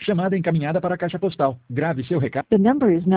Chamada encaminhada para a caixa postal. Grave seu recado. The number is not